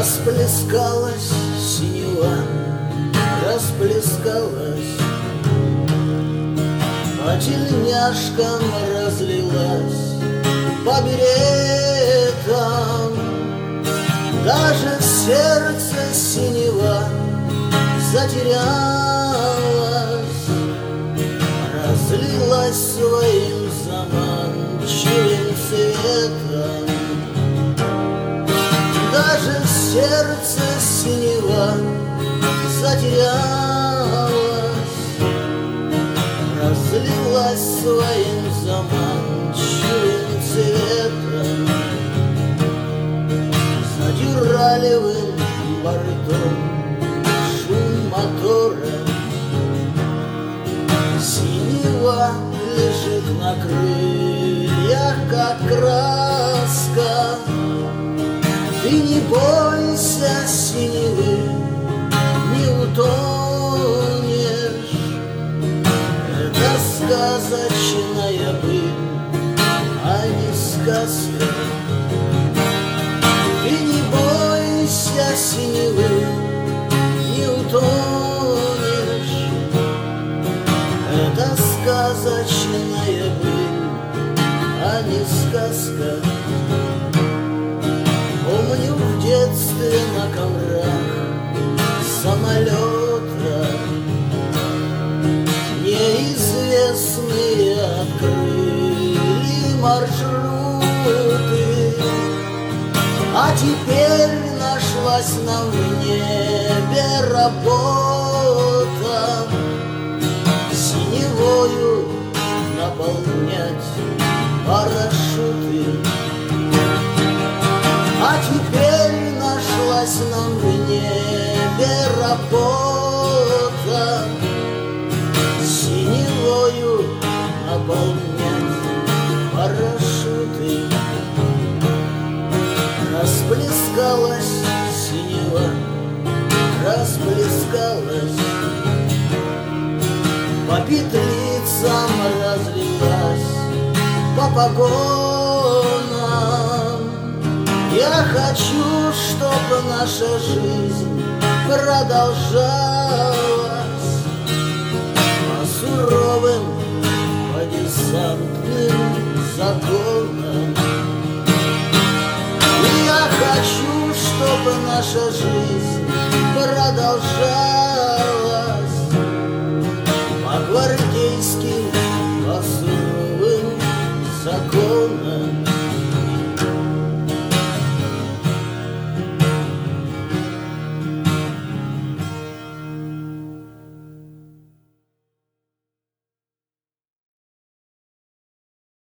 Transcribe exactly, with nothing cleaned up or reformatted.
Расплескалась синева, расплескалась, по тельняшкам разлилась, по беретам. Даже в сердце синева затерялась, разлилась своим заманчивым цветом. Даже в сердце синева затерялась, разлилась своим заманчивым цветом. За дюралевым бортом шум мотора, синева лежит на крыльях, как краска. Ты не бойся синевы, не утонешь. Это сказочная быль, а не сказка. Ты не бойся синевы, не утонешь. Это сказочная быль, а не сказка. Помню в детстве на коврах самолета неизвестные открыли маршруты, а теперь нашлась нам в небе работа синевою наполнять парашюты. А теперь нашлась нам в небе работа синевою наполнять парашюты. Расплескалась синева, расплескалась, по петлицам разлилась, по погонам. Я хочу, чтобы наша жизнь продолжалась по суровым, по десантным законам. Я хочу, чтобы наша жизнь продолжалась